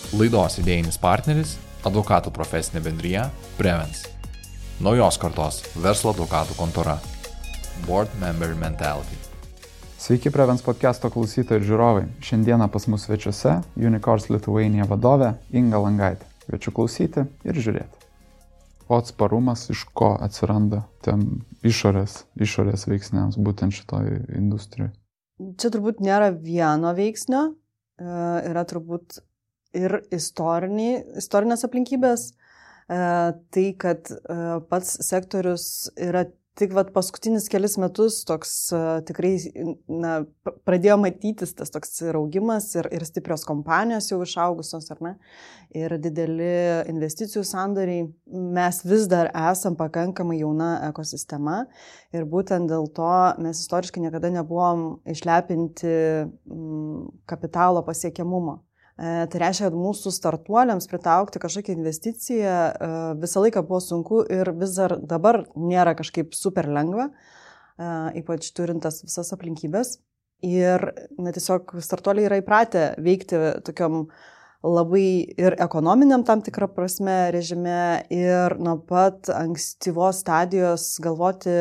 Laidos idėjinis partneris – advokatų profesinė bendrija Prevens. Naujos kartos verslo advokatų kontora. Board Member Mentality. Sveiki Prevens podcast'o klausytojai ir žiūrovai. Šiandieną pas mus svečiuose Unicorns Lithuania vadovė Inga Langaitė. Kviečiu klausyti ir žiūrėti. O atsparumas iš ko atsiranda tam išorės veiksniams būtent šitoj industrijai? Čia turbūt nėra vieno veiksnio, yra turbūt ir istorinės aplinkybės, tai kad pats sektorius yra tik paskutinis kelis metus toks tikrai pradėjo matytis tas toks augimas ir stiprios kompanijos jau išaugusios, ar ne, ir dideli investicijų sandoriai. Mes vis dar esam pakankamai jauna ekosistema ir būtent dėl to mes istoriškai niekada nebuvom išlepinti kapitalo pasiekiamumo. Tai reiškia, kad mūsų startuoliams pritaukti kažkokią investiciją visą laiką buvo sunku ir vis dar dabar nėra kažkaip super lengva, ypač turintas visas aplinkybės. Ir tiesiog startuoliai yra įpratę veikti tokiam labai ir ekonominiam tam tikrą prasme režime ir nuo pat ankstyvos stadijos galvoti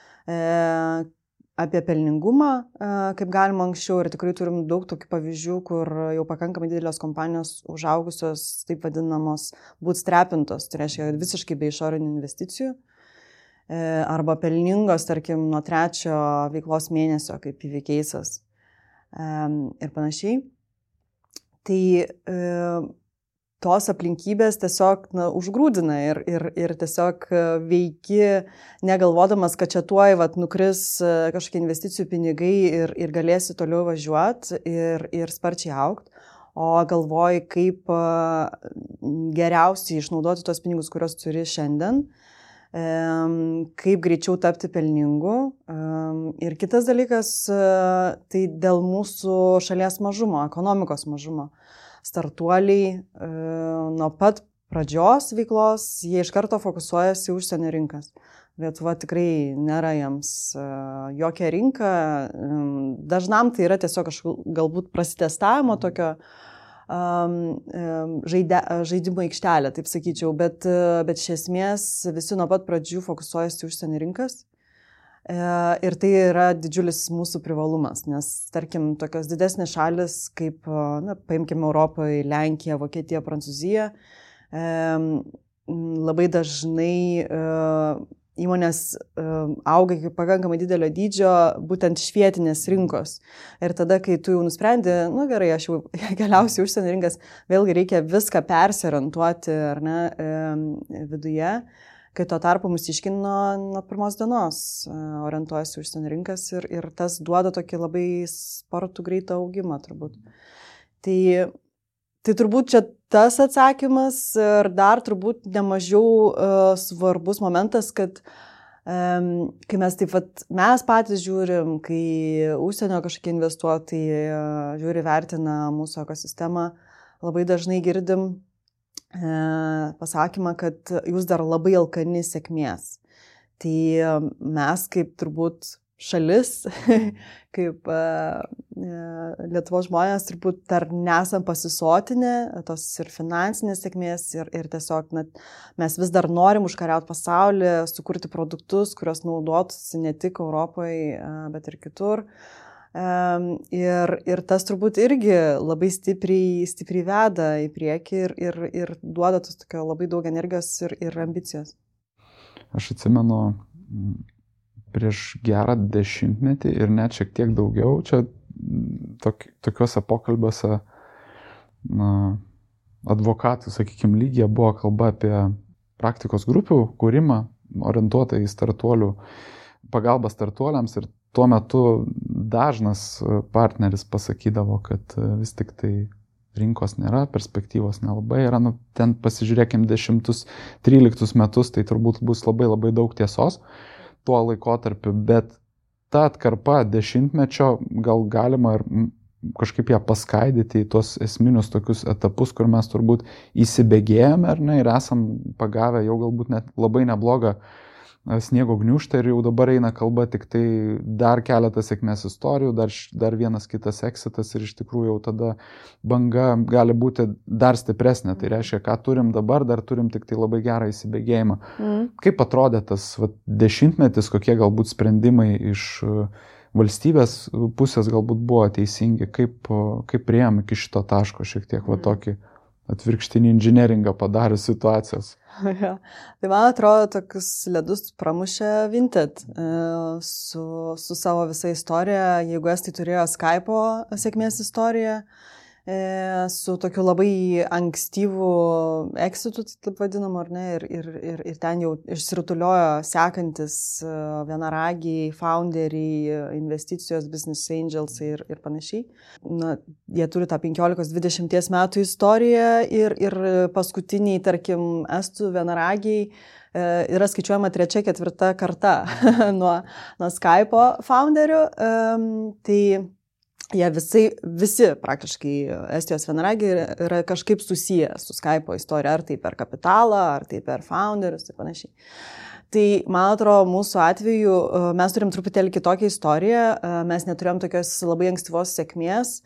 apie pelningumą, kaip galima anksčiau, ir tikrai turim daug tokių pavyzdžių, kur jau pakankamai didelės kompanijos užaugusios, taip vadinamos, bootstrapintos, tai reiškia visiškai be išorinių investicijų, arba pelningos, tarkim, nuo 3 veiklos mėnesio, kaip įvykeisas ir panašiai. Tai tos aplinkybės tiesiog užgrūdina ir tiesiog veiki, negalvodamas, kad čia tuoj nukris kažkokie investicijų pinigai ir galėsi toliau važiuoti ir sparčiai augti, o galvoji, kaip geriausiai išnaudoti tos pinigus, kuriuos turi šiandien, kaip greičiau tapti pelningu. Ir kitas dalykas, tai dėl mūsų šalies mažumo, ekonomikos mažumo. Startuoliai nuo pat pradžios veiklos, jie iš karto fokusuojasi užsienio rinkas. Lietuva tikrai nėra jiems jokia rinka. Dažnam tai yra tiesiog galbūt prasitestavimo tokio žaidimo aikštelė, taip sakyčiau, bet iš esmės visi nuo pat pradžių fokusuojasi užsienio rinkas. Ir tai yra didžiulis mūsų privalumas, nes, tarkim, tokios didesnės šalis, kaip, paimkime Europoje, Lenkija, Vokietija, Prancūzija, labai dažnai įmonės auga iki pakankamai didelio dydžio būtent iš vietinės rinkos. Ir tada, kai tu jau nusprendi, gerai, aš jau keliausiu užsienio rinkas, vėlgi reikia viską persiorientuoti, ar ne, viduje. Kai tuo tarpu mūsiškino nuo pirmos dienos orientuojasi užsienio rinkas ir tas duoda tokį labai spartų greitą augimą turbūt. Tai turbūt čia tas atsakymas ir dar turbūt nemažiau svarbus momentas, kad kai mes patys žiūrim, kai užsienio kažkokie investuotojai žiūri, vertina mūsų ekosistemą, labai dažnai girdim pasakymą, kad jūs dar labai alkani sėkmės. Tai mes kaip turbūt šalis, kaip Lietuvos žmonės turbūt dar nesam pasisotinę tos ir finansinės sėkmės ir tiesiog mes vis dar norim užkariauti pasaulį, sukurti produktus, kurios naudotųsi ne tik Europoje, bet ir kitur. Ir tas turbūt irgi labai stipriai veda į priekį ir duoda tos tokio labai daug energijos ir ambicijos. Aš atsimenu prieš gerą 10 metį ir net šiek tiek daugiau, čia tokiuose pokalbiuose advokatų, sakykime, lygyje buvo kalba apie praktikos grupių kūrimą, orientuotą į startuolių, pagalbą startuoliams, ir tuo metu dažnas partneris pasakydavo, kad vis tik tai rinkos nėra, perspektyvos nelabai yra. Ten pasižiūrėkim 10-13 metus, tai turbūt bus labai labai daug tiesos tuo laikotarpiu, bet ta atkarpa 10-mečio gal galima ir kažkaip ją paskaidyti į tuos esminius tokius etapus, kur mes turbūt įsibėgėjame, ar ne, ir esam pagavę jau galbūt net labai neblogą sniego gniūžtą ir jau dabar eina kalba tik tai dar keletas sėkmės istorijų, dar vienas kitas exitas ir iš tikrųjų jau tada banga gali būti dar stipresnė. Tai reiškia, ką turim dabar, dar turim tik tai labai gerą įsibėgėjimą. Kaip atrodė tas dešimtmetis, kokie galbūt sprendimai iš valstybės pusės galbūt buvo teisingi, kaip priėjom iki šito taško šiek tiek tokį atvirkštinį inžineringą padarė situacijos. Ja. Tai man atrodo, tokius ledus pramušė Vinted su savo visa istorija. Jeigu estai turėjo Skype'o sėkmės istoriją, su tokiu labai ankstyvu exitu, taip vadinamu, ar ne, ir ten jau išsirutuliojo sekantis vienaragiai, founderiai, investicijos, business angels ir panašiai. Na, jie turi tą 15-20 metų istoriją ir paskutiniai, tarkim, estų vienaragiai yra skaičiuojama 3-4 karta nuo Skype'o founderių. Tai jie visi praktiškai Estijos vienaragiai yra kažkaip susiję su Skype'o istorija, ar tai per kapitalą, ar tai per founderius ir panašiai. Tai, man atrodo, mūsų atveju mes turim truputėlį kitokią istoriją, mes neturėjom tokios labai ankstyvos sėkmės,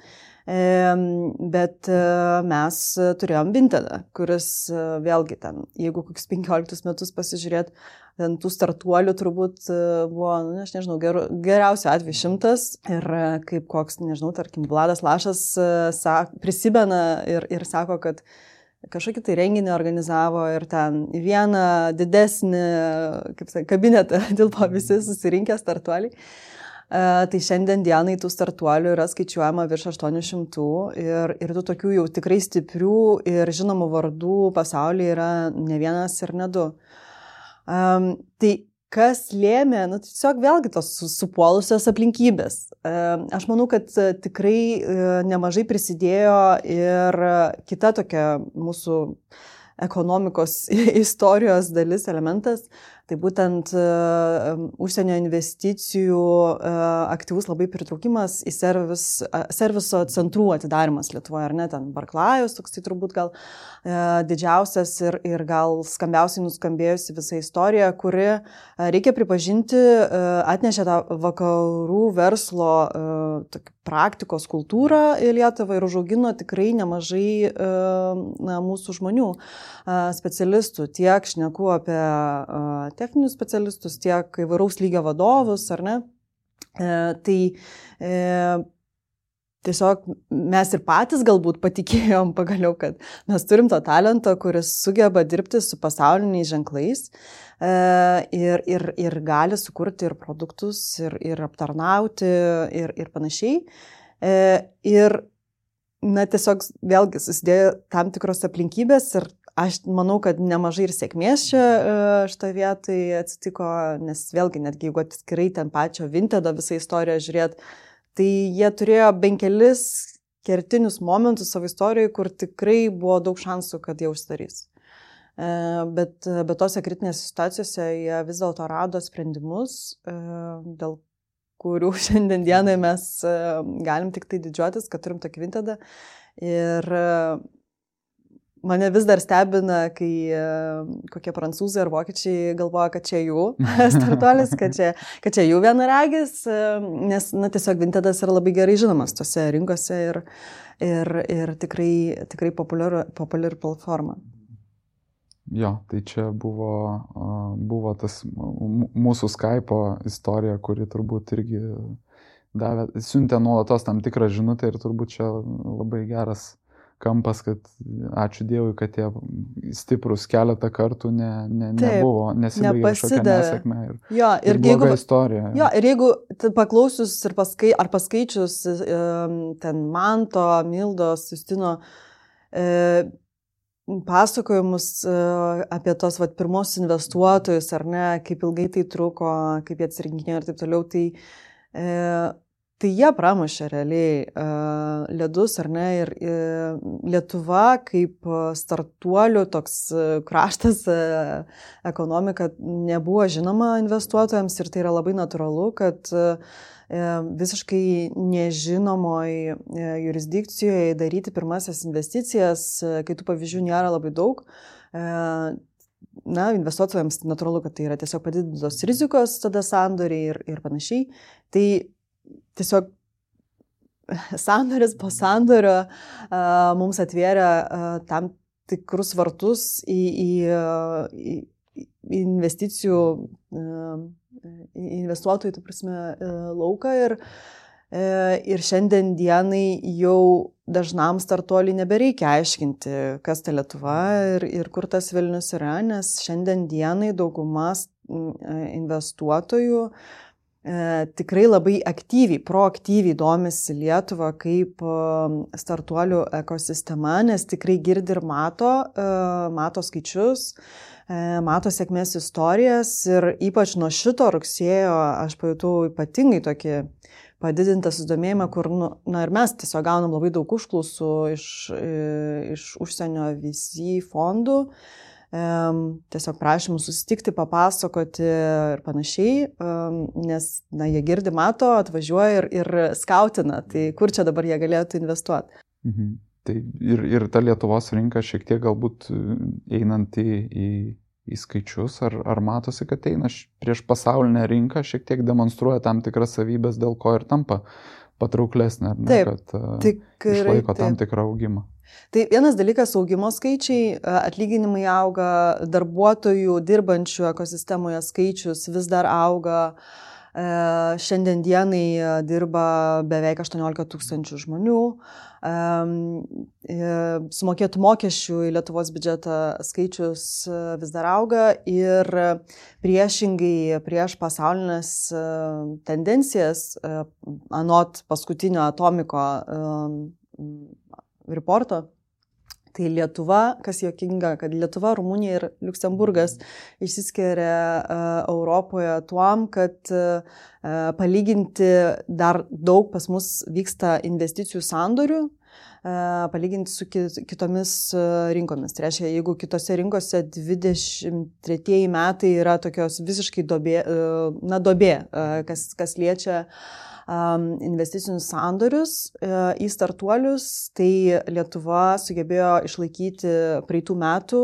bet mes turėjom Vintedą, kuris vėlgi ten, jeigu kokius 15 metus pasižiūrėt, ten tų startuolių turbūt buvo, aš nežinau, geriausiu atveju 100 ir kaip koks, nežinau, tarkim, Vladas Lašas prisimena ir sako, kad kažkokį tai renginį organizavo ir ten į vieną didesnį, kaip sakai, kabinetą tilpo visi susirinkę startuoliai. Tai šiandien dienai tų startuolių yra skaičiuojama virš 800 ir tų tokių jau tikrai stiprių ir žinomų vardų pasaulyje yra ne vienas ir ne 2. Tai kas lėmė, tiesiog vėlgi tos supuolusios aplinkybės. Aš manau, kad tikrai nemažai prisidėjo ir kita tokia mūsų ekonomikos istorijos dalis, elementas, tai būtent užsienio investicijų aktyvus labai pritraukimas į serviso centrų atidarimas Lietuvoje, ar ne, ten Barklajus, toks tai turbūt gal didžiausias ir gal skambiausiai nuskambėjusi visa istorija, kuri, reikia pripažinti, atnešė tą vakarų verslo praktikos kultūrą į Lietuvą ir užaugino tikrai nemažai mūsų žmonių, specialistų, tiek šneku apie techninius specialistus, tiek įvairaus lygio vadovus, ar ne. Tai tiesiog mes ir patys galbūt patikėjom pagaliau, kad mes turim to talento, kuris sugeba dirbti su pasauliniais ženklais ir gali sukurti ir produktus, ir aptarnauti, ir panašiai. Ir, tiesiog vėlgi susidėjo tam tikros aplinkybės ir aš manau, kad nemažai ir sėkmės šitą vietą atsitiko, nes vėlgi, netgi jeigu atskirai ten pačio Vintedo visą istoriją žiūrėt, tai jie turėjo bent kelis kertinius momentus savo istorijoje, kur tikrai buvo daug šansų, kad jie užsidarys. Bet tose kritinėse situacijose jie vis dėlto rado sprendimus, dėl kurių šiandien dienai mes galim tik tai didžiuotis, kad turim tokį Vintedą. Ir mane vis dar stebina, kai kokie prancūzai ar vokiečiai galvoja, kad čia jų startuolis, kad čia jų vienaragis, nes tiesiog Vintedas yra labai gerai žinomas tose rinkose ir tikrai populiari platforma. Jo, tai čia buvo tas mūsų Skype'o istorija, kuri turbūt irgi siuntė nuolatos tam tikrą žinutę ir turbūt čia labai geras kampas, kad ačiū Dievui, kad tie stiprus keletą kartų nebuvo, nesibaigė kažkokia nesėkmė ir bloga istorija. Jo, ir jeigu paklausius ar paskaičius ten Manto, Mildos, Justino pasakojimus apie tos pirmos investuotojus, ar ne, kaip ilgai tai truko, kaip jie atsirinkinėjo ir taip toliau, tai jie pramušė realiai ledus, ar ne, ir Lietuva kaip startuolių toks kraštas, ekonomika nebuvo žinoma investuotojams ir tai yra labai natūralu, kad visiškai nežinomoj jurisdikcijoje daryti pirmasias investicijas, kai tų pavyzdžių nėra labai daug, investuotojams natūralu, kad tai yra tiesiog padidintos rizikos tada sandoriai ir panašiai. Tai tiesiog sandoris po sandorio mums atvėrė tam tikrus vartus į investicijų, investuotojų, tai prasme, lauką ir šiandien dienai jau dažnam startuoliui nebereikia aiškinti, kas ta Lietuva ir kur tas Vilnius yra, nes šiandien dienai daugumas investuotojų tikrai labai proaktyviai domisi Lietuvą kaip startuolių ekosistema, nes tikrai girdi ir mato skaičius, mato sėkmės istorijas ir ypač nuo šito rugsėjo aš pajutau ypatingai tokį padidintą susidomėjimą, kur ir mes tiesiog gaunam labai daug užklausų iš užsienio VC fondų, tiesiog prašymų susitikti, papasakoti ir panašiai, nes jie girdi, mato, atvažiuoja ir skautina, tai kur čia dabar jie galėtų investuoti. Mhm. Tai ir ta Lietuvos rinka šiek tiek galbūt einant į skaičius, ar matosi, kad eina prieš pasaulinę rinką, šiek tiek demonstruoja tam tikras savybės, dėl ko ir tampa patrauklesnė, kad išlaiko tam tikrą augimą. Tai vienas dalykas augimo skaičiai, atlyginimai auga, darbuotojų dirbančių ekosistemoje skaičius vis dar auga. Šiandien dienai dirba beveik 18 000 žmonių. Sumokėtų mokesčių į Lietuvos biudžetą skaičius vis dar auga ir priešingai prieš pasaulinės tendencijas, anot paskutinio Atomiko reporto, tai Lietuva, kas juokinga, kad Lietuva, Rumunija ir Liuksemburgas išsiskiria Europoje tuom, kad palyginti dar daug pas mus vyksta investicijų sandorių, palyginti su kitomis rinkomis. Tai reiškia, jeigu kitose rinkose 23 metai yra tokios visiškai dobė, kas liečia investicinius sandorius į startuolius, tai Lietuva sugebėjo išlaikyti praeitų metų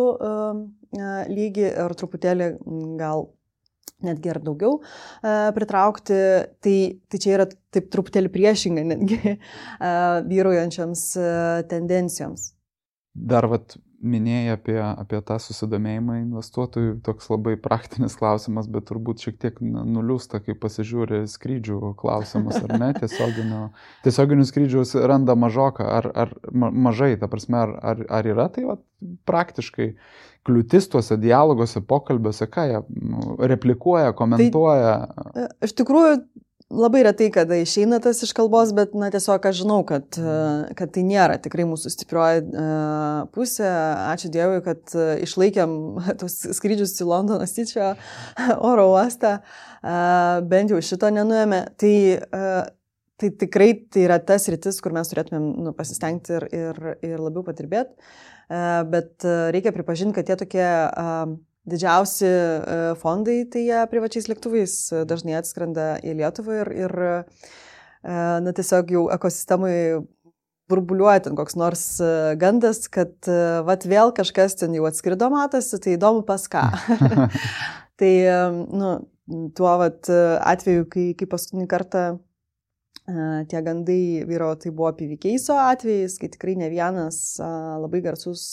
lygį ir truputėlį gal netgi ir daugiau pritraukti. Tai čia yra taip truputėlį priešinga netgi vyraujančiams tendencijoms. Dar minėjai apie tą susidomėjimą investuotojų, toks labai praktinis klausimas, bet turbūt šiek tiek nuliūsta, kai pasižiūri skrydžių klausimus, ar ne? Tiesioginių skrydžių randa mažoką, ar mažai, ta prasme, ar yra tai praktiškai kliūtis tuose dialoguose, pokalbiuose, ką jie replikuoja, komentuoja? Tai, iš tikrųjų, labai retai, kada išeina tas iš kalbos, bet tiesiog aš žinau, kad tai nėra tikrai mūsų stiprioji pusė. Ačiū Dievui, kad išlaikėm tos skrydžius į Londono Sičio oro uostą, bent jau šito nenuėmė. Tai tikrai tai yra tas rytis, kur mes turėtumėm pasistengti ir labiau patirbėti, bet reikia pripažinti, kad tie tokie didžiausi fondai, tai jie privačiais lėktuvais dažnai atskrenda į Lietuvą ir tiesiog jau ekosistemai burbuliuoja ten koks nors gandas, kad vėl kažkas ten jau atskrido matosi, tai įdomu pas ką. Tai tuo atveju, kai paskutinį kartą tie gandai vyro, tai buvo PVKeiso atvejais, kai tikrai ne vienas labai garsus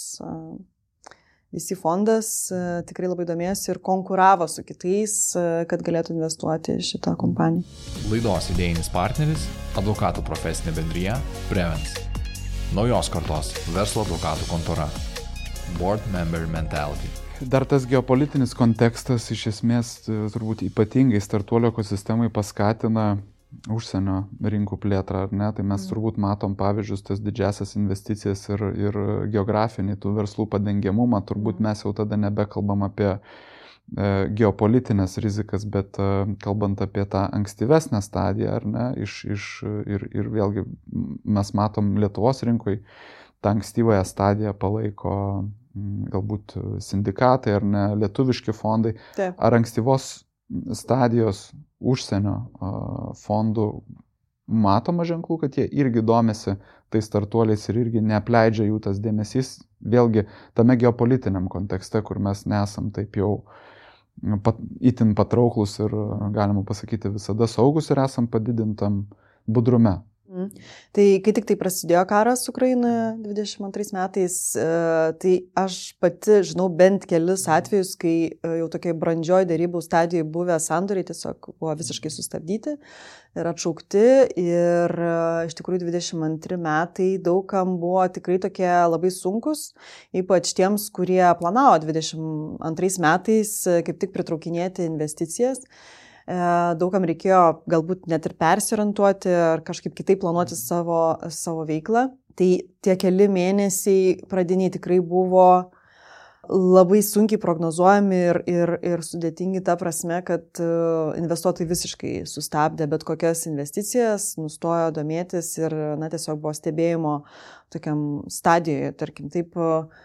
visi fondas tikrai labai domėjosi ir konkuravo su kitais, kad galėtų investuoti šitą kompaniją. Laidos idėjinis partneris – advokatų profesinė bendrija Prevens. Naujos kartos verslo advokatų kontora. Board Member Mentality. Dar tas geopolitinis kontekstas iš esmės turbūt ypatingai startuolio ekosistemai paskatina užsienio rinkų plėtrą, ar ne? Tai mes turbūt matom pavyzdžius, tas didžiasias investicijas ir geografinį tų verslų padengiamumą. Turbūt mes jau tada nebekalbam apie geopolitinės rizikas, bet kalbant apie tą ankstyvesnę stadiją, ar ne? Ir vėlgi mes matom Lietuvos rinkoj, tą ankstyvąją stadiją palaiko galbūt sindikatai ar ne, lietuviški fondai. Taip. Ar ankstyvos stadijos užsienio fondų matoma ženklų, kad jie irgi domisi tais startuoliais ir irgi neapleidžia jų tas dėmesys, vėlgi tame geopolitiniam kontekste, kur mes nesam taip jau itin patrauklus ir, galima pasakyti, visada saugus ir esam padidintam budrume. Tai kai tik tai prasidėjo karas Ukrainoje 22 metais, tai aš pati žinau bent kelis atvejus, kai jau tokiai brandžioj dėrybų stadijoje buvę sandoriai tiesiog buvo visiškai sustabdyti ir atšaukti. Ir iš tikrųjų 22 metai daugam buvo tikrai tokie labai sunkus, ypač tiems, kurie planavo 22 metais kaip tik pritraukinėti investicijas. Daugam reikėjo galbūt net ir persiorientuoti ar kažkaip kitaip planuoti savo veiklą. Tai tie keli mėnesiai pradiniai tikrai buvo labai sunkiai prognozuojami ir sudėtingi ta prasme, kad investuotojai visiškai sustabdė bet kokias investicijas, nustojo domėtis ir tiesiog buvo stebėjimo tokiam stadijoje, tarkim, taip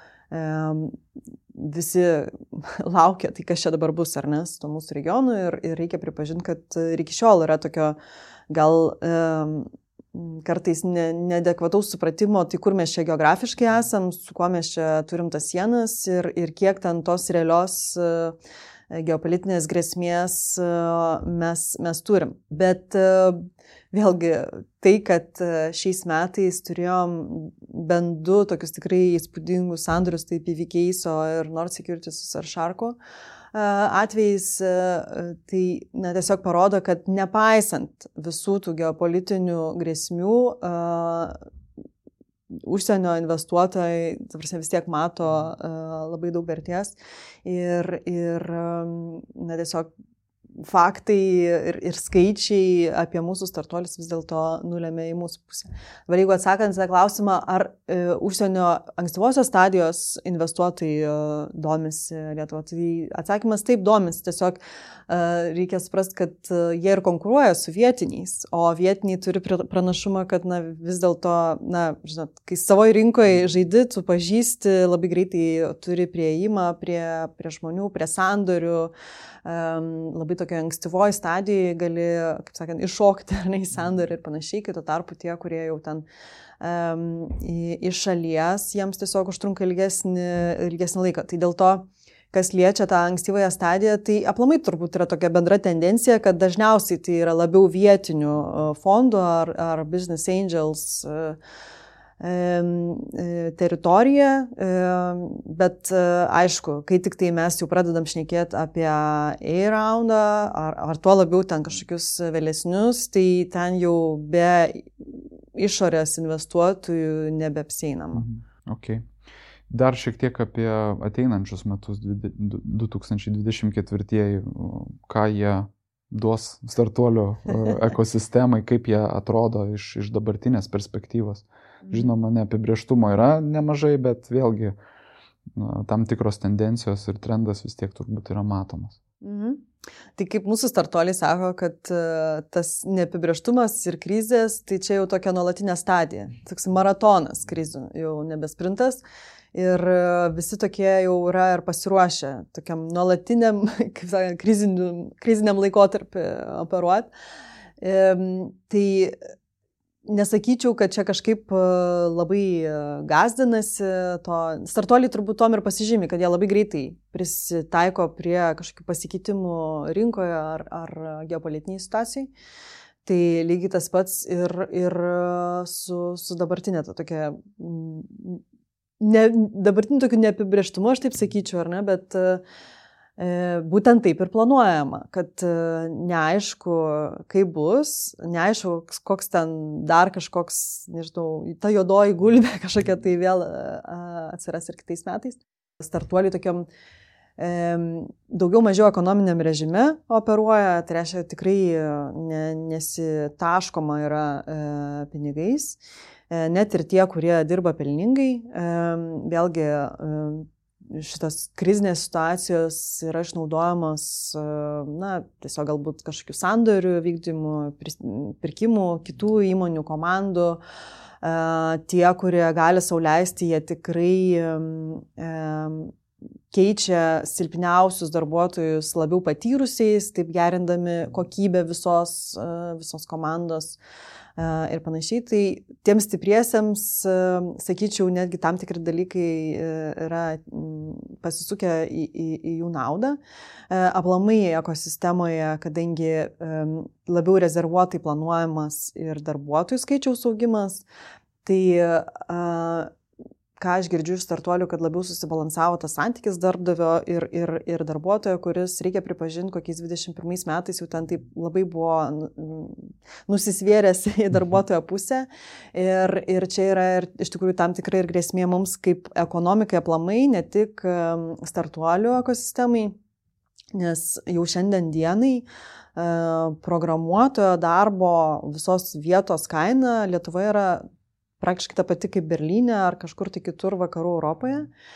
visi laukia, tai kas čia dabar bus, ar ne, su to mūsų regionu ir reikia pripažinti, kad ir iki šiol yra tokio gal kartais neadekvataus supratimo, tai kur mes čia geografiškai esam, su kuo mes čia turim tas sienas ir kiek ten tos realios geopolitinės grėsmės mes turim. Bet vėlgi tai, kad šiais metais turėjom bent 2 tokius tikrai įspūdingus sandorius, tai PVKeis ir Nord Securities ar Sharko atvejais, tai tiesiog parodo, kad nepaisant visų tų geopolitinių grėsmių, užsienio investuotojai vis tiek mato labai daug vertės ir tiesiog faktai ir skaičiai apie mūsų startuolius vis dėlto nulėmė į mūsų pusę. Dabar jeigu atsakant tą klausimą, ar užsienio ankstyvosios stadijos investuotojai domisi Lietuva, tai atsakymas taip domisi, tiesiog reikia suprasti, kad jie ir konkuruoja su vietiniais, o vietiniai turi pranašumą, kad vis dėlto, žinot, kai savo rinkoje žaidi, tu pažįsti, labai greitai turi prieimą prie žmonių, prie sandorių, labai tokio ankstyvoje stadijoje gali, kaip sakant, iššokti į sandorį ir panašiai, kai tuo tarpu tie, kurie jau ten iš šalies, jiems tiesiog užtrunka ilgesnį laiką. Tai dėl to, kas liečia tą ankstyvąją stadiją, tai aplamai turbūt yra tokia bendra tendencija, kad dažniausiai tai yra labiau vietinių fondų ar business angels teritoriją, bet aišku, kai tik tai mes jau pradedam šnekėti apie A-roundą ar tuo labiau ten kažkokius vėlesnius, tai ten jau be išorės investuotojų nebeapseinama. Okay. Dar šiek tiek apie ateinančius metus 2024, ką jie duos startuolių ekosistemai, kaip jie atrodo iš dabartinės perspektyvos. Žinoma, neapibrėžtumo yra nemažai, bet vėlgi tam tikros tendencijos ir trendas vis tiek turbūt yra matomas. Tai kaip mūsų startuoliai sako, kad tas neapibrėžtumas ir krizės, tai čia jau tokia nuolatinė stadija, toks maratonas krizių, jau nebe sprintas. Ir visi tokie jau yra ir pasiruošę tokiam nuolatiniam, kaip sakant, kriziniam laikotarpį operuoti. Tai nesakyčiau, kad čia kažkaip labai gazdinasi to. Startuoliai turbūt tom ir pasižymi, kad jie labai greitai prisitaiko prie kažkokių pasikeitimų rinkoje ar geopolitiniai situacijai. Tai lygiai tas pats ir su dabartinė tokia dabartiniu tokiu neapibrėžtumu, aš taip sakyčiau, ar ne, bet būtent taip ir planuojama, kad neaišku, kaip bus, neaišku, koks ten dar kažkoks, nežinau, ta juodoji gulbė kažkokia tai vėl atsiras ir kitais metais. Startuoliai tokiam daugiau mažiau ekonominiam režime operuoja, tai reiškia tikrai nesitaškoma yra pinigais. Net ir tie, kurie dirba pelningai, vėlgi šitas krizinės situacijos yra išnaudojamos, tiesiog galbūt kažkokių sandorių vykdymų, pirkimų, kitų įmonių, komandų. Tie, kurie gali sau leisti, jie tikrai keičia silpniausius darbuotojus labiau patyrusiais, taip gerindami kokybę visos komandos. ir panašiai. Tai tiems stipriesiems, sakyčiau, netgi tam tikri dalykai yra pasisukę į jų naudą. Aplamai ekosistemoje, kadangi labiau rezervuotai planuojamas ir darbuotojų skaičiaus augimas, tai ką aš girdžiu iš startuolių, kad labiau susibalansavo tas santykis darbdavio ir darbuotojo, kuris, reikia pripažinti, kokiais 21 metais jau ten taip labai buvo nusisvėręs į darbuotojo pusę. Ir čia yra ir, iš tikrųjų tam tikrai ir grėsmė mums kaip ekonomikai aplamai, ne tik startuolių ekosistemai, nes jau šiandien dienai programuotojo darbo visos vietos kaina Lietuvoje yra praktiškai ta pati kaip Berlyne ar kažkur tai kitur vakarų Europoje.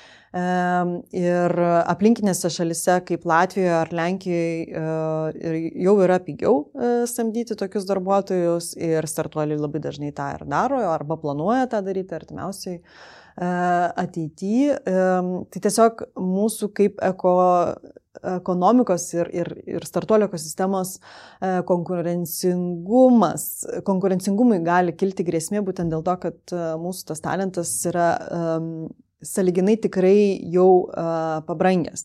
Ir aplinkinėse šalise kaip Latvijoje ar Lenkijoje jau yra pigiau samdyti tokius darbuotojus ir startuoliai labai dažnai tą ir daro arba planuoja tą daryti artimiausiai ateityje. Tai tiesiog mūsų kaip ekonomikos ir startuolio ekosistemos konkurencingumui gali kilti grėsmė būtent dėl to, kad mūsų tas talentas yra sąlyginai tikrai jau pabrangęs.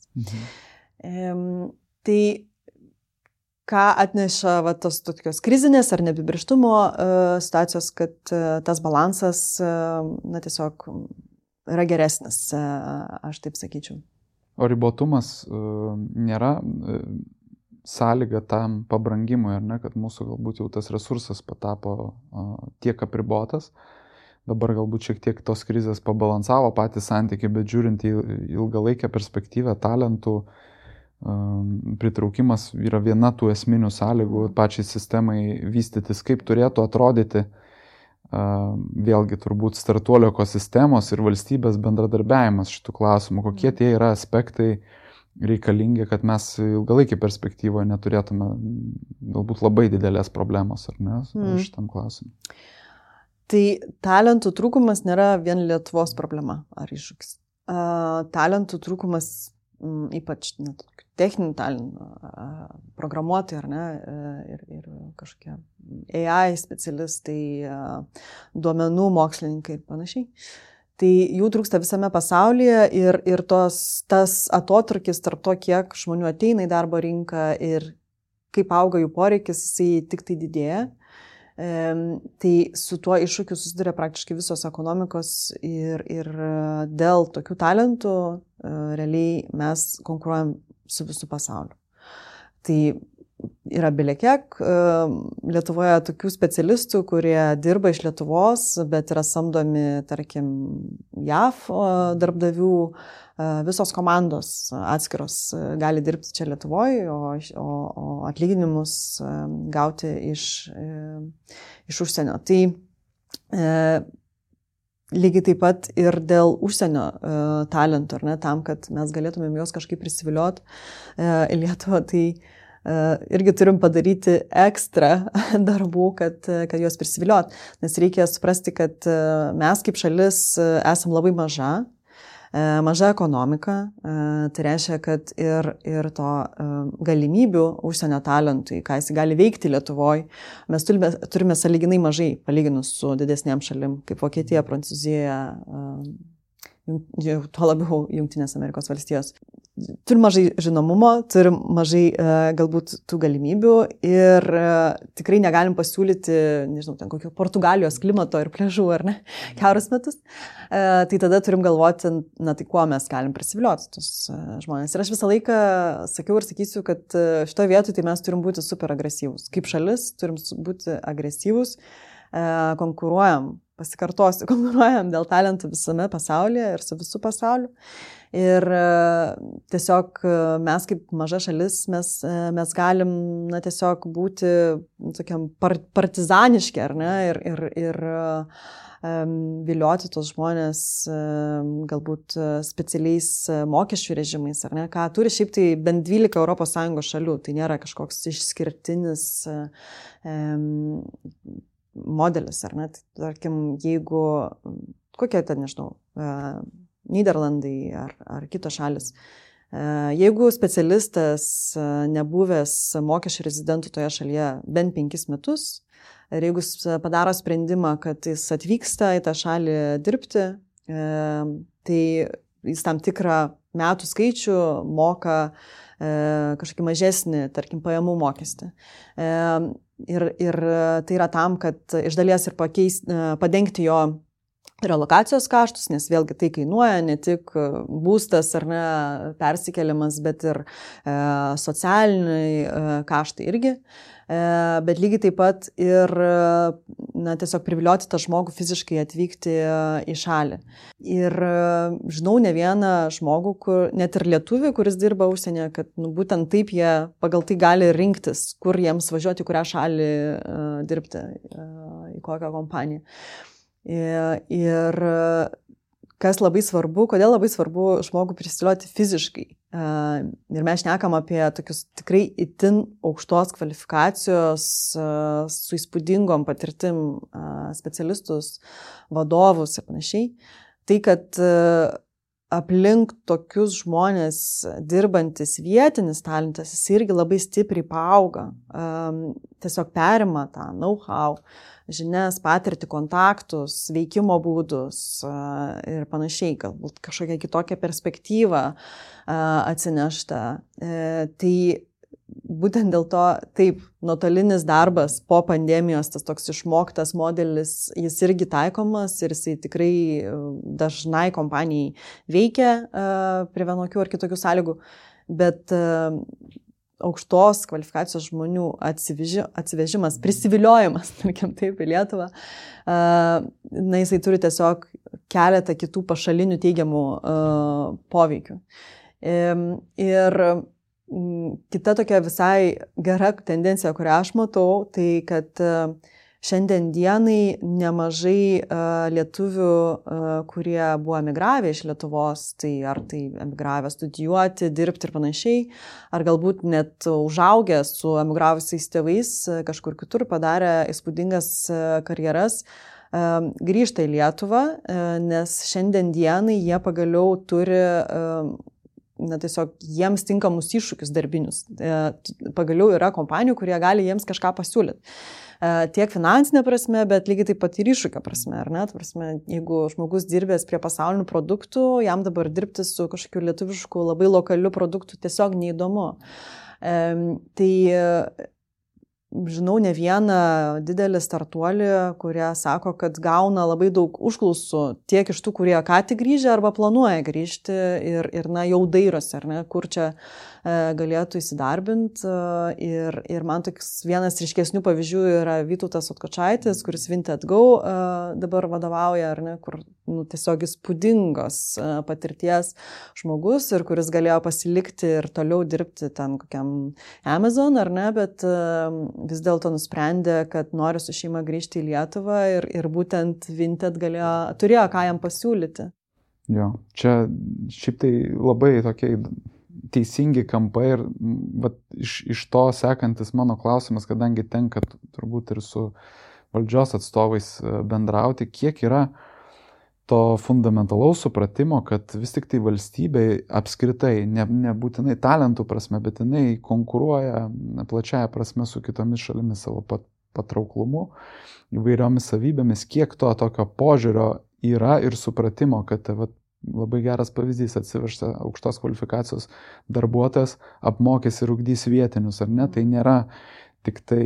Tai ką atneša tos tokios krizinės ar neapibrėžtumo situacijos, kad tas balansas tiesiog yra geresnis, aš taip sakyčiau. O ribotumas nėra sąlyga tam pabrangimui, ar ne, kad mūsų galbūt jau tas resursas patapo tiek apribotas. Dabar galbūt šiek tiek tos krizės pabalansavo patį santykį, bet žiūrint į ilgalaikę perspektyvą, talentų pritraukimas yra viena tų esminių sąlygų pačiai sistemai vystytis, kaip turėtų atrodyti vėlgi turbūt startuolio ekosistemos ir valstybės bendradarbiavimas šitų klausimų, kokie tie yra aspektai reikalingi, kad mes ilgalaikį perspektyvoje neturėtume galbūt labai didelės problemos, ar ne, šitam klausimui. Tai talentų trūkumas nėra vien Lietuvos problema ar iššūkis. Talentų trūkumas, ypač techninių talentų, programuotojai, ar ne, ir kažkokie AI specialistai, duomenų mokslininkai ir panašiai. Tai jų trūksta visame pasaulyje ir tas atotrukis tarp to, kiek žmonių ateina į darbo rinką ir kaip auga jų poreikis, jisai tik tai didėja. Tai su tuo iššūkiu susiduria praktiškai visos ekonomikos ir dėl tokių talentų realiai mes konkuruojam su visų pasauliu. Tai yra belekiek Lietuvoje tokių specialistų, kurie dirba iš Lietuvos, bet yra samdomi, tarkim, JAV darbdavių, visos komandos atskiros gali dirbti čia Lietuvoje, o atlyginimus gauti iš užsienio. Tai lygiai taip pat ir dėl užsienio talentų, ar ne, tam, kad mes galėtumėm juos kažkaip prisivilioti į Lietuvą, tai irgi turim padaryti ekstra darbų, kad juos prisivilioti. Nes reikia suprasti, kad mes kaip šalis esam labai maža ekonomika, tai reiškia, kad ir to galimybių užsienio talentui, ką jis gali veikti Lietuvoje, mes turime sąlyginai mažai palyginus su didesnėm šalim, kaip Vokietija, Prancūzija, tuo labiau Jungtinės Amerikos valstijos. Turim mažai žinomumo, turim mažai galbūt tų galimybių ir tikrai negalim pasiūlyti, nežinau, ten kokio Portugalijos klimato ir pliažų, ar ne, keurus metus. Tai tada turim galvoti, tai kuo mes galim prisivilioti tos žmonės. Ir aš visą laiką sakiau ir sakysiu, kad šitoje vietoje tai mes turim būti super agresyvūs. Kaip šalis turim būti agresyvūs, konkuruojam dėl talentų visame pasaulyje ir su visų pasauliu. Ir tiesiog mes kaip maža šalis, mes galim tiesiog būti tokiam partizaniški, ar ne, ir vilioti tos žmonės galbūt specialiais mokesčių režimais, ar ne, ką turi šiaip tai bent 12 ES šalių, tai nėra kažkoks išskirtinis modelis, ar ne, tai tarkim, jeigu kokie ten, nežinau, Nyderlandai ar kitos šalis, jeigu specialistas nebuvęs mokesčių rezidentų toje šalyje bent 5 metus, Ir jeigu jis padaro sprendimą, kad jis atvyksta į tą šalį dirbti, tai jis tam tikrą metų skaičių moka kažkokį mažesnį, tarkim, pajamų mokestį. Ir tai yra tam, kad iš dalies ir padengti jo relokacijos kaštus, nes vėlgi tai kainuoja ne tik būstas ar ne persikeliamas, bet ir socialiniai kaštai irgi. Bet lygiai taip pat ir tiesiog privilioti tą žmogų fiziškai atvykti į šalį. Ir žinau ne vieną žmogų, net ir lietuvį, kuris dirba užsienyje, kad būtent taip jie pagal tai gali rinktis, kur jiems važiuoti, į kurią šalį dirbti, į kokią kompaniją. Ir kas labai svarbu, kodėl labai svarbu žmogų prisilioti fiziškai. Ir mes šnekam apie tokius tikrai itin aukštos kvalifikacijos, su įspūdingom patirtim specialistus, vadovus ir panašiai. Tai, kad aplink tokius žmonės dirbantis vietinis talentas, jis irgi labai stipriai paauga. Tiesiog perima tą know-how, žinias, patirtį, kontaktus, veikimo būdus ir panašiai, galbūt kažkokią kitokią perspektyvą atsinešta. Tai būtent dėl to, taip, nuotolinis darbas po pandemijos, tas toks išmoktas modelis, jis irgi taikomas ir jisai tikrai dažnai kompanijai veikia prie vienokių ar kitokių sąlygų, bet aukštos kvalifikacijos žmonių atsivežimas, prisiviliojimas, tarkim taip, į Lietuvą, jisai turi tiesiog keletą kitų pašalinių teigiamų poveikių. Ir kita tokia visai gera tendencija, kurią aš matau, tai kad šiandien dienai nemažai lietuvių, kurie buvo emigravę iš Lietuvos, tai ar tai emigravę studijuoti, dirbti ir panašiai, ar galbūt net užaugę su emigravusiais tėvais kažkur kitur padarę įspūdingas karjeras, grįžta į Lietuvą, nes šiandien dienai jie pagaliau turi tiesiog jiems tinkamus iššūkius darbinius. Pagaliau yra kompanijų, kurie gali jiems kažką pasiūlyti. Tiek finansinė prasme, bet lygiai taip pat ir iššūkio prasme, ar ne? Prasme, jeigu žmogus dirbęs prie pasaulinių produktų, jam dabar dirbti su kažkokiu lietuvišku labai lokaliu produktu tiesiog neįdomu. Tai žinau ne vieną didelį startuolį, kurie sako, kad gauna labai daug užklausų tiek iš tų, kurie ką tik grįžę arba planuoja grįžti ir jau dairosi, ar ne, kur čia galėtų įsidarbinti. Ir man toks vienas ryškesnių pavyzdžių yra Vytautas Otkočaitis, kuris Vinted Go dabar vadovauja, ar ne, kur tiesiog įspūdingos patirties žmogus ir kuris galėjo pasilikti ir toliau dirbti ten kokiam Amazon, ar ne, bet vis dėlto nusprendė, kad nori su šeima grįžti į Lietuvą ir būtent Vinted turėjo ką jam pasiūlyti. Jo, čia šiaip tai labai tokie teisingi kampai ir iš to sekantis mano klausimas, kadangi tenka turbūt ir su valdžios atstovais bendrauti, kiek yra to fundamentalaus supratimo, kad vis tik tai valstybė apskritai, nebūtinai talentų prasme, bet jinai konkuruoja plačiaja prasme su kitomis šalimis savo patrauklumu, įvairiomis savybėmis, kiek to tokio požiūrio yra ir supratimo, kad labai geras pavyzdys atsivežta aukštos kvalifikacijos darbuotojas, apmokys ir ugdys vietinius, ar ne? Tai nėra tik tai,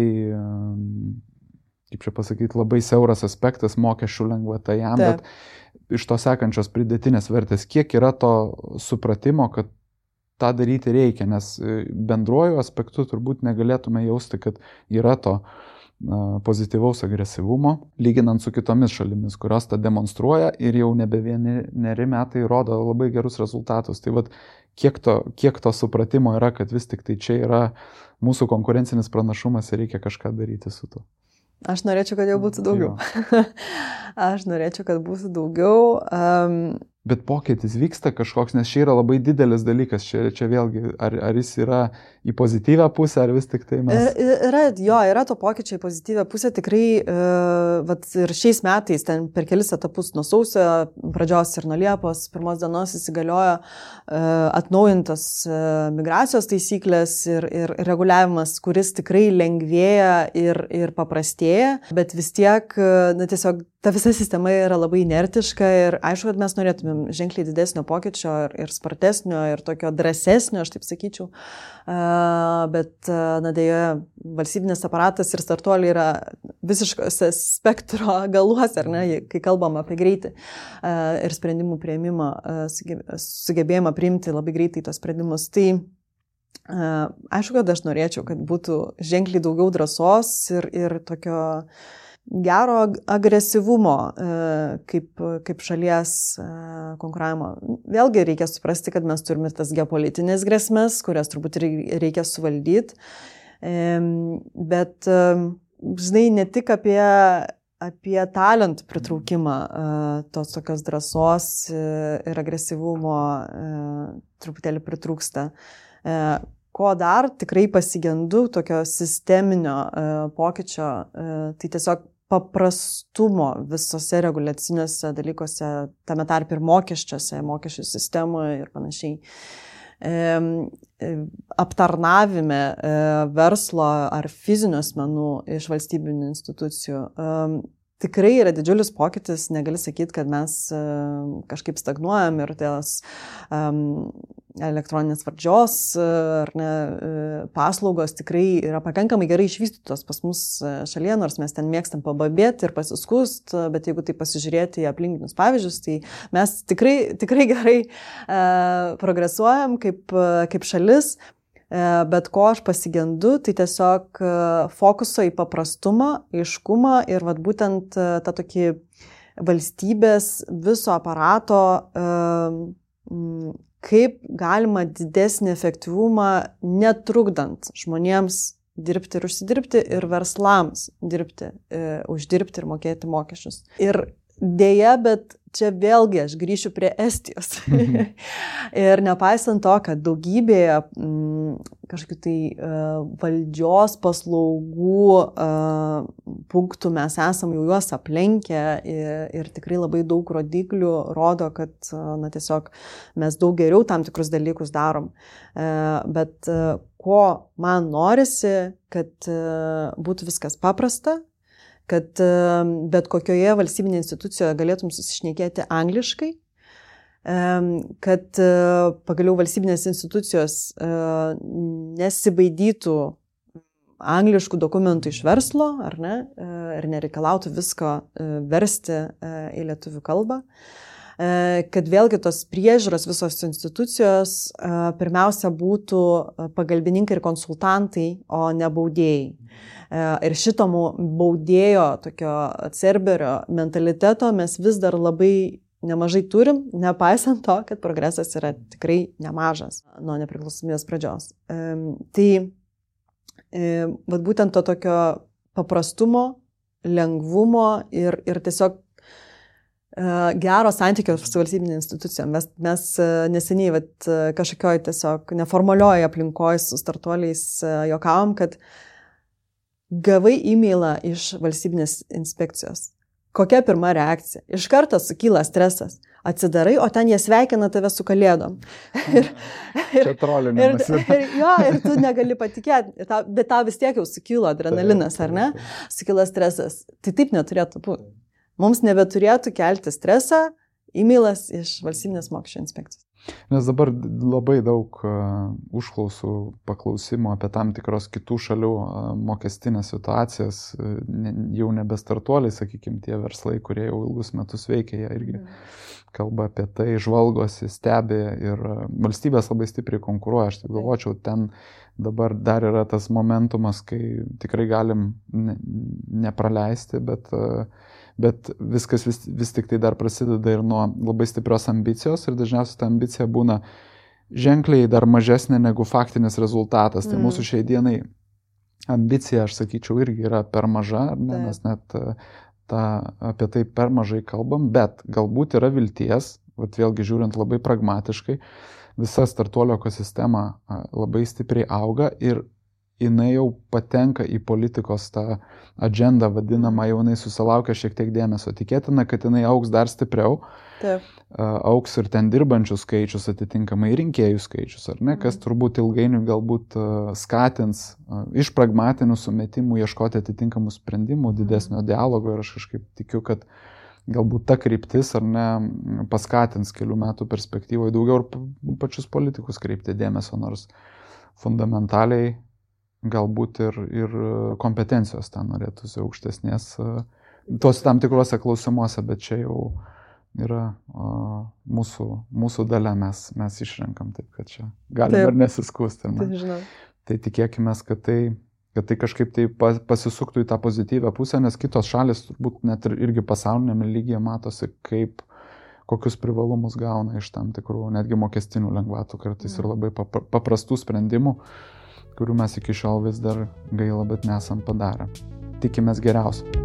kaip čia pasakyti, labai siauras aspektas mokesčių lengvata jam, bet iš to sekančios pridėtinės vertės, kiek yra to supratimo, kad tą daryti reikia, nes bendruoju aspektu turbūt negalėtume jausti, kad yra to pozityvaus agresyvumo, lyginant su kitomis šalimis, kurios tą demonstruoja ir jau nebe vieneri metai rodo labai gerus rezultatus. Tai kiek to supratimo yra, kad vis tik tai čia yra mūsų konkurencinis pranašumas ir reikia kažką daryti su tuo. Aš norėčiau, kad jau būtų daugiau. Aš norėčiau, kad būtų daugiau. Bet pokytis vyksta kažkoks, nes čia yra labai didelis dalykas, čia vėlgi, ar jis yra į pozityvę pusę, ar vis tik tai mes... Yra to pokyčio į pozityvę pusę, tikrai ir šiais metais, ten per kelis etapus nuo sausio pradžios ir nuo Liepos pirmos dienos įsigaliojo atnaujintas migracijos taisyklės ir reguliavimas, kuris tikrai lengvėja ir paprastėja, bet vis tiek, tiesiog ta visa sistema yra labai inertiška ir aišku, kad mes norėtumėm ženkliai didesnio pokyčio ir spartesnio ir tokio drąsesnio, aš taip sakyčiau, bet dėja valstybinės aparatas ir startuoliai yra visiškose spektro galuose, ar ne, kai kalbam apie greitį ir sprendimų priėmimą, sugebėjimą priimti labai greitai tos sprendimus. Tai aišku, kad aš norėčiau, kad būtų ženkliai daugiau drąsos ir tokio gero agresyvumo kaip šalies konkuravimo. Vėlgi reikia suprasti, kad mes turime tas geopolitinės grėsmes, kurias turbūt reikia suvaldyti, bet žinai, ne tik apie talentų pritraukimą tos tokios drąsos ir agresyvumo truputėlį pritrūksta. Ko dar tikrai pasigendu tokio sisteminio pokyčio, tai tiesiog paprastumo visose reguliaciniuose dalykuose, tame tarp ir mokesčiuose, mokesčių sistemoje ir panašiai. Aptarnavime verslo ar fizinių asmenų iš valstybinių institucijų. Tikrai yra didžiulis pokytis, negali sakyti, kad mes kažkaip stagnuojam ir tos elektroninės valdžios ar ne, paslaugos tikrai yra pakankamai gerai išvystytos pas mus šalyje, nors mes ten mėgstam pababėti ir pasiskust, bet jeigu tai pasižiūrėti į aplinkinius pavyzdžius, tai mes tikrai gerai progresuojam kaip šalis. Bet ko aš pasigendu, tai tiesiog fokuso į paprastumą, aiškumą ir būtent tą tokį valstybės viso aparato, kaip galima didesnį efektyvumą netrukdant žmonėms dirbti ir užsidirbti ir verslams dirbti, uždirbti ir mokėti mokesčius. Ir dėja, bet čia vėlgi aš grįšiu prie Estijos. Ir nepaisant to, kad daugybėje kažkokių tai valdžios paslaugų punktų mes esam jau juos aplenkę ir tikrai labai daug rodiklių rodo, kad tiesiog mes daug geriau tam tikrus dalykus darom. Bet ko man norisi, kad būtų viskas paprasta, kad bet kokioje valstybinėje institucijoje galėtum susišnekėti angliškai, kad pagaliau valstybinės institucijos nesibaidytų angliškų dokumentų iš verslo, ar ne, ir nereikalautų visko versti į lietuvių kalbą. Kad vėlgi tos priežiūros visos institucijos pirmiausia būtų pagalbininkai ir konsultantai, o ne baudėjai. Ir šito baudėjo tokio cerberio mentaliteto mes vis dar labai nemažai turim, nepaisant to, kad progresas yra tikrai nemažas nuo nepriklausomybės pradžios. Tai būtent to tokio paprastumo, lengvumo ir tiesiog gero santykio su valstybinė institucija. Mes neseniai kažkokioj tiesiog neformalioje aplinkoje su startuoliais juokavom, kad gavai e-mailą iš valstybinės inspekcijos. Kokia pirma reakcija? Iš karto sukyla stresas. Atsidarai, o ten jie sveikina tave su kalėdom. Čia trolinimas. Ir tu negali patikėti, bet tau vis tiek jau sukilo adrenalinas, ar ne? Sukilo stresas. Tai taip neturėtų būti. Mums nebeturėtų kelti stresą e-mailas iš valstybinės mokesčių inspekcijos. Nes dabar labai daug užklausų, paklausimų apie tam tikros kitų šalių mokestinės situacijas, jau nebe startuoliai, sakykime, tie verslai, kurie jau ilgus metus veikia, jie irgi kalba apie tai, žvalgosi, stebi ir valstybės labai stipriai konkuruoja. Aš taip galvočiau, ten dabar dar yra tas momentumas, kai tikrai galim nepraleisti, bet viskas vis tik tai dar prasideda ir nuo labai stiprios ambicijos ir dažniausiai ta ambicija būna ženkliai dar mažesnė negu faktinis rezultatas. Tai mūsų šiai dienai ambicija, aš sakyčiau, irgi yra per maža, ar ne? Mes net apie tai per mažai kalbam, bet galbūt yra vilties vat vėlgi žiūrint labai pragmatiškai, visa startuolio ekosistema labai stipriai auga ir jinai jau patenka į politikos tą agendą vadinamą, jau jinai susilaukia šiek tiek dėmesio. Tikėtina, kad jinai augs dar stipriau. Taip. Augs ir ten dirbančių skaičius, atitinkamai rinkėjų skaičius, ar ne, kas turbūt ilgainiui galbūt skatins iš pragmatinių sumetimų ieškoti atitinkamų sprendimų, didesnio dialogo ir aš kažkaip tikiu, kad galbūt ta kryptis, ar ne, paskatins kelių metų perspektyvoje daugiau ir pačius politikus kreipti dėmesio, nors fundamentaliai galbūt ir kompetencijos ten norėtųsi aukštesnės tos tam tikrose klausimuose, bet čia jau yra mūsų dalia, mes išrenkam, taip kad čia galim ir nesiskūsti. Tai tikėkime, kad tai kažkaip tai pasisuktų į tą pozityvę pusę, nes kitos šalis turbūt net irgi pasaulinėme lygyje matosi, kokius privalumus gauna iš tam tikrų netgi mokestinių lengvatų kartais ir labai paprastų sprendimų, kurių mes iki šiol vis dar gaila, bet nesam padarę. Tikimės geriausio.